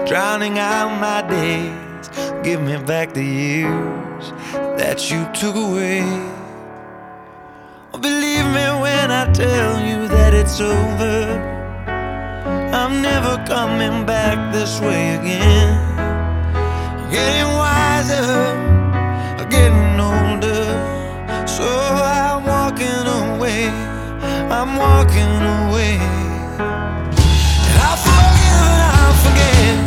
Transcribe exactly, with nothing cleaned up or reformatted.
drowning out my days. Give me back the years that you took away. Believe me when I tell you that it's over. I'm never coming back this way again. Getting wiser, getting older, so I'm walking away. I'm walking away.